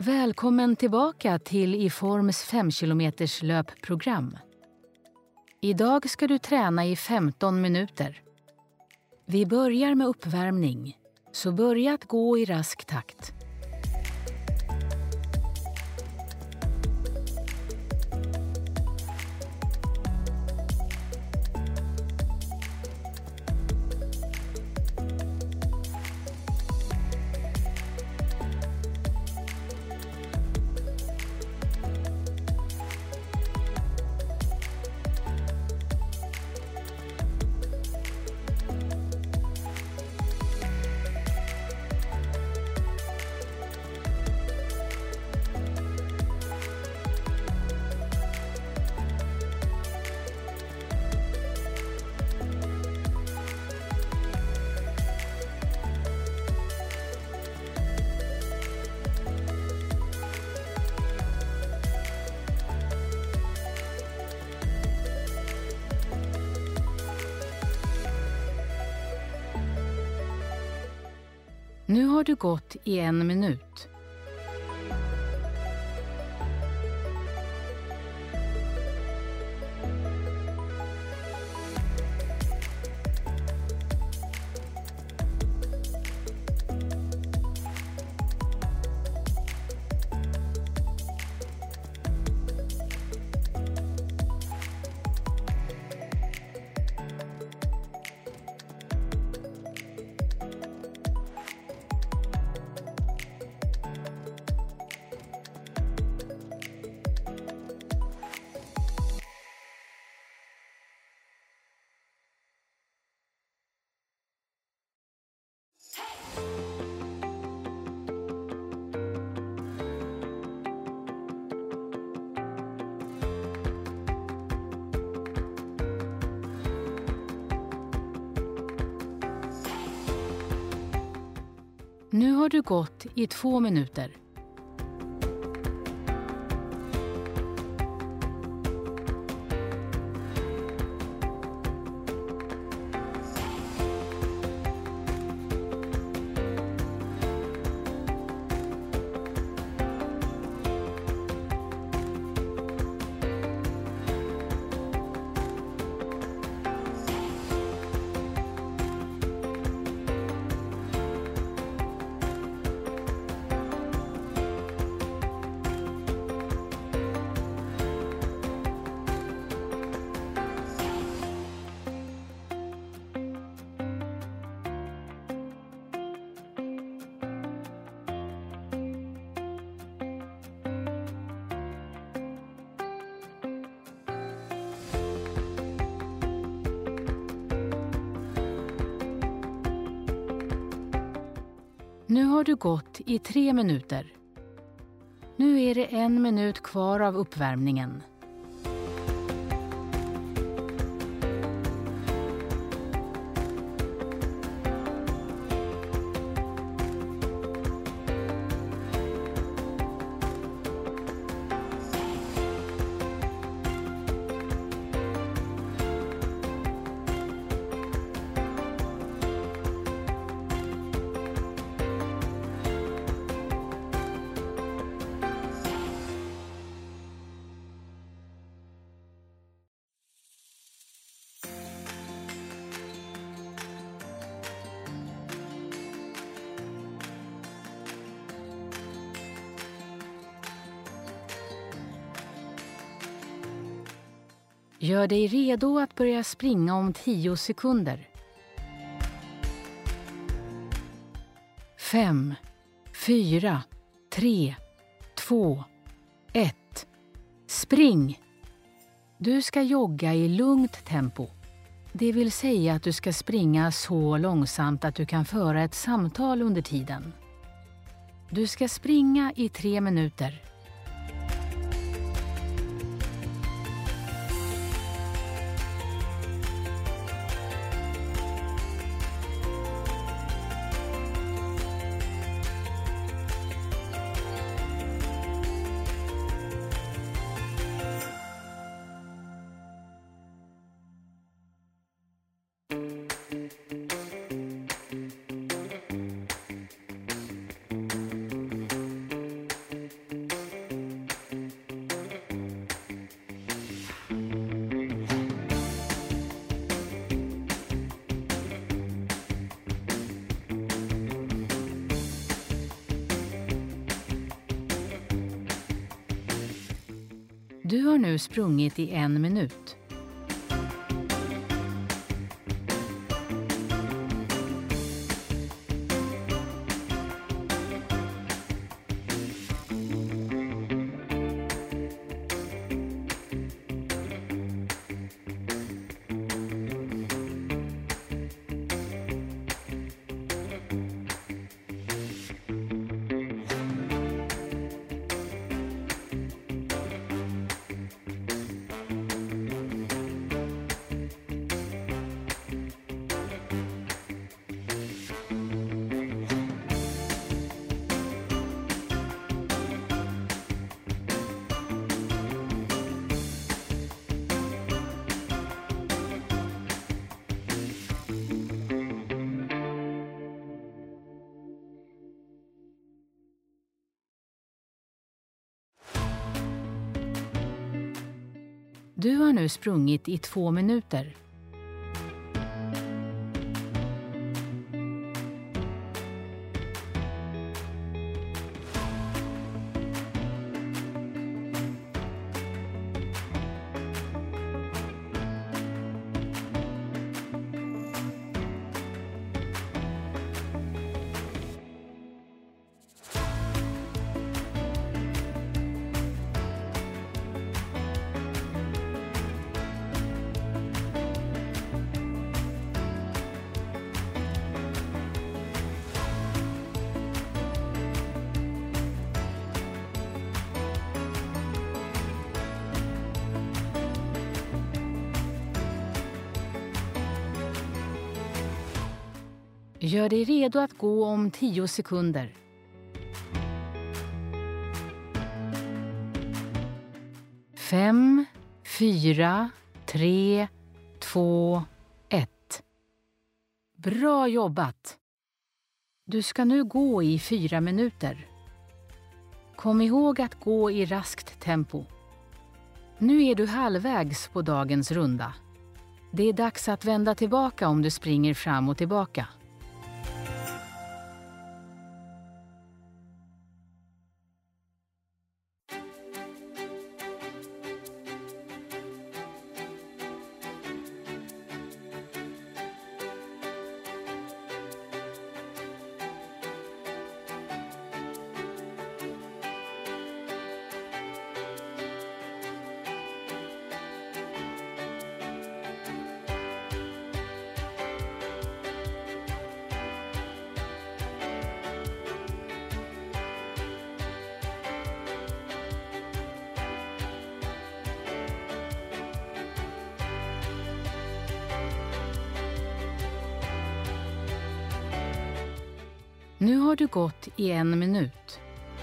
Välkommen tillbaka till Iforms 5 kilometers löpprogram. Idag ska du träna i 15 minuter. Vi börjar med uppvärmning, så börja att gå i rask takt. Nu har du gått i 1 minut. Nu har du gått i 2 minuter. Nu har du gått i 3 minuter. Nu är det 1 minut kvar av uppvärmningen. Gör dig redo att börja springa om 10 sekunder. 5, 4, 3, 2, 1. Spring! Du ska jogga i lugnt tempo. Det vill säga att du ska springa så långsamt att du kan föra ett samtal under tiden. Du ska springa i 3 minuter. Du har nu sprungit i 1 minut. Du har nu sprungit i 2 minuter. Gör dig redo att gå om 10 sekunder. 5, 4, 3, 2, 1. Bra jobbat! Du ska nu gå i 4 minuter. Kom ihåg att gå i raskt tempo. Nu är du halvvägs på dagens runda. Det är dags att vända tillbaka om du springer fram och tillbaka. Nu har du gått i 1 minut.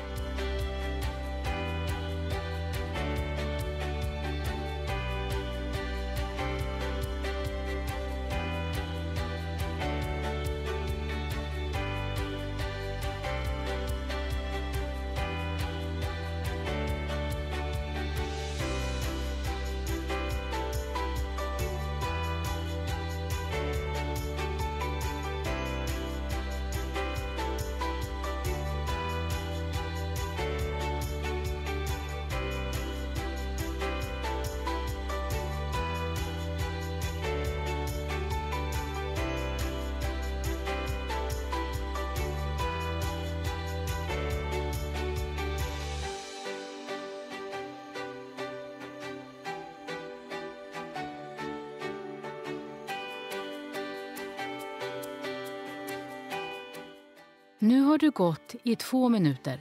Nu har du gått i 2 minuter.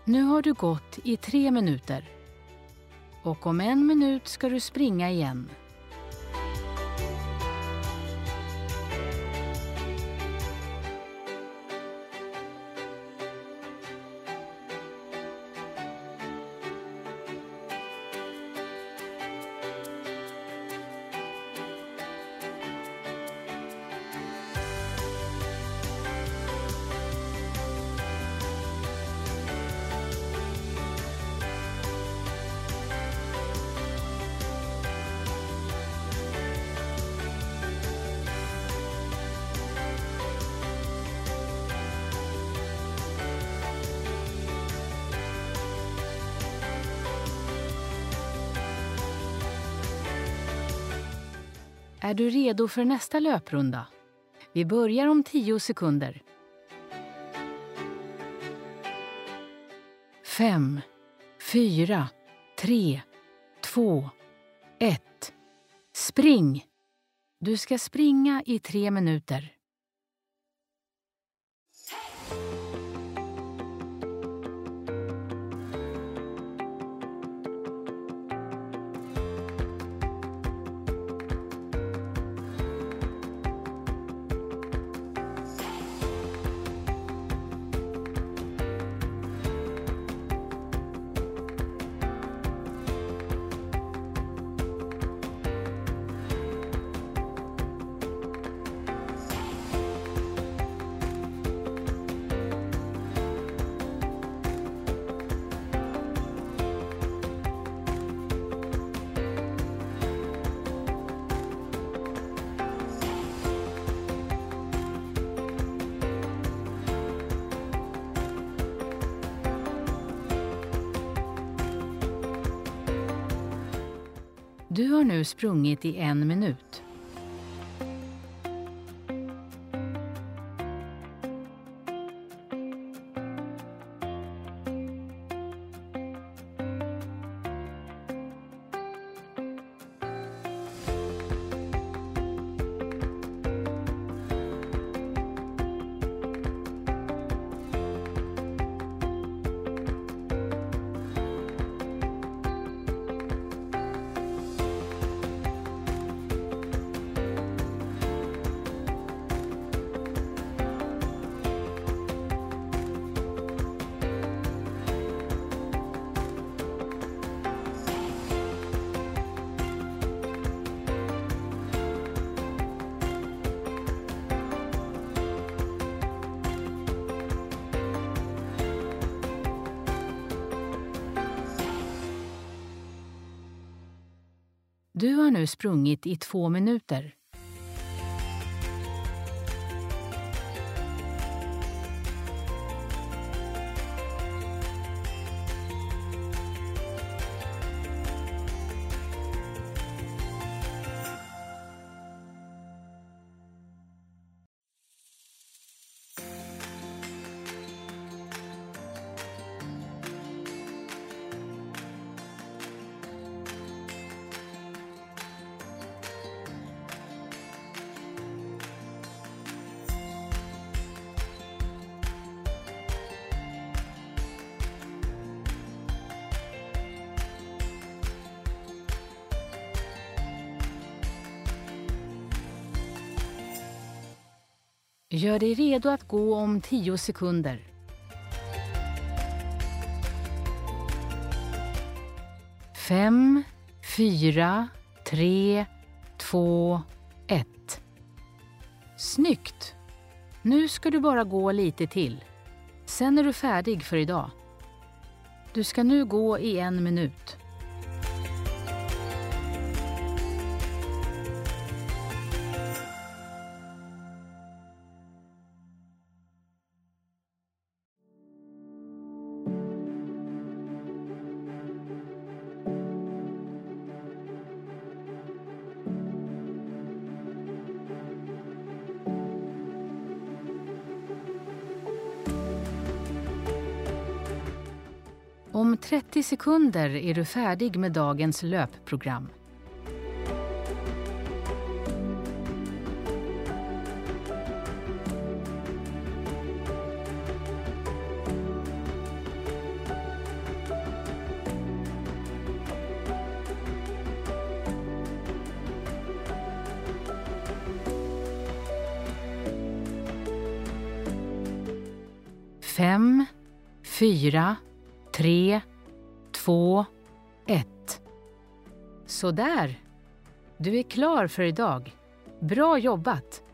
Nu har du gått i 3 minuter. Och om 1 minut ska du springa igen. Är du redo för nästa löprunda? Vi börjar om 10 sekunder. 5, 4, 3, 2, 1. Spring! Du ska springa i 3 minuter. Du har nu sprungit i 1 minut. Du har nu sprungit i 2 minuter. Gör dig redo att gå om 10 sekunder. 5, 4, 3, 2, 1. Snyggt! Nu ska du bara gå lite till. Sen är du färdig för idag. Du ska nu gå i 1 minut. Om 30 sekunder är du färdig med dagens löpprogram. 5, 4, 3, 2, 1. Så där. Du är klar för idag. Bra jobbat!